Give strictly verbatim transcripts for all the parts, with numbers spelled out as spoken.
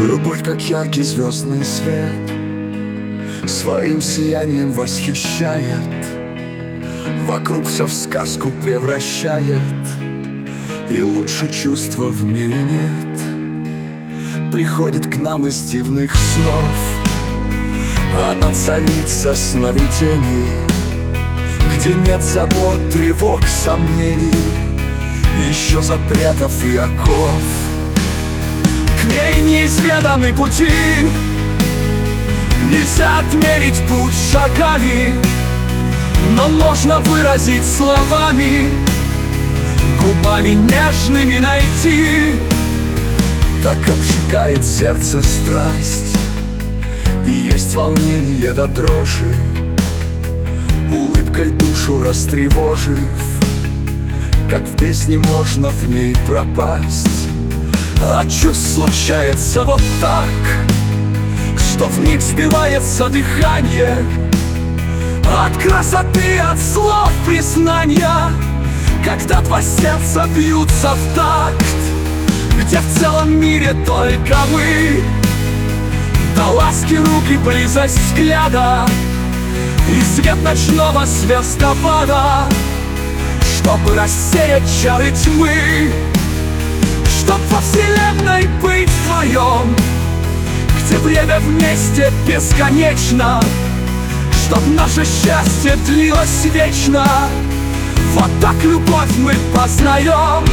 Любовь, как яркий звездный свет, своим сиянием восхищает, вокруг все в сказку превращает, и лучше чувства в мире нет. Приходит к нам из дивных снов, она царица сновидений, где нет забот, тревог, сомнений, еще запретов и оков. К ней неизведанный пути, нельзя отмерить путь шагами, но можно выразить словами, губами нежными найти. Так обжигает сердце страсть, и есть волнение до дрожи, улыбкой душу растревожив, как в песне можно в ней пропасть. А чувств случается вот так, что в них сбивается дыхание от красоты, от слов признания, когда два сердца бьются в такт, где в целом мире только мы, до ласки рук и близость взгляда, и свет ночного звездопада, чтобы рассеять чары тьмы, чтоб во вселенной быть вдвоем, где время вместе бесконечно, чтоб наше счастье длилось вечно. Вот так любовь мы познаем.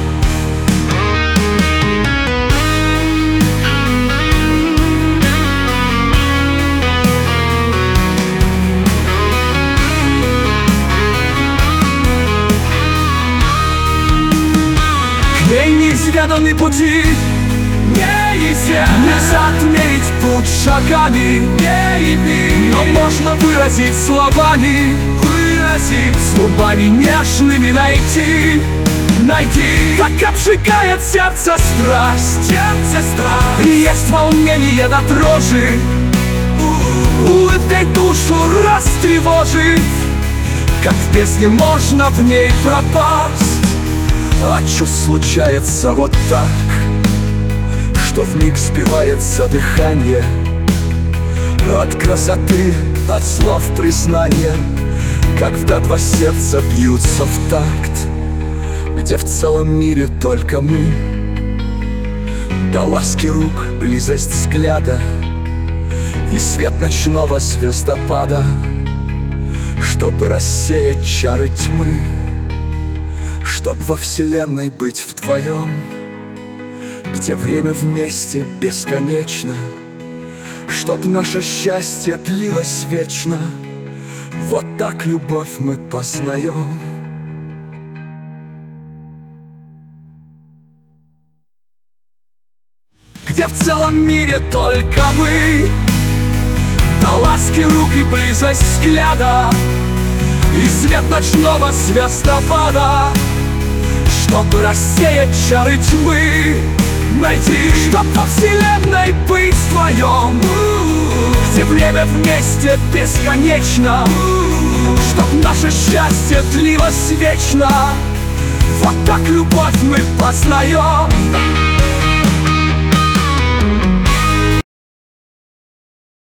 Ей неизведанные пути, нельзя отмерить путь шагами, но можно выразить словами, выразить губами нежными найти, найти. Так обжигает сердце страсть, сердце страсть, и есть волнение до дрожи, улыбкой душу растревожив, как в песне можно в ней пропасть. А чувств случается вот так, что вмиг сбивается дыхание от красоты, от слов признания, когда два сердца бьются в такт, где в целом мире только мы, до ласки рук, близость взгляда и свет ночного звездопада, чтобы рассеять чары тьмы, чтоб во вселенной быть вдвоем, где время вместе бесконечно, чтоб наше счастье длилось вечно. Вот так любовь мы познаем. Где в целом мире только мы, до ласки рук и близость взгляда, и свет ночного звездопада, чтобы рассеять чары тьмы, найти, чтоб во вселенной быть вдвоем, где время вместе бесконечно, чтоб наше счастье длилось вечно. Вот так любовь мы познаем.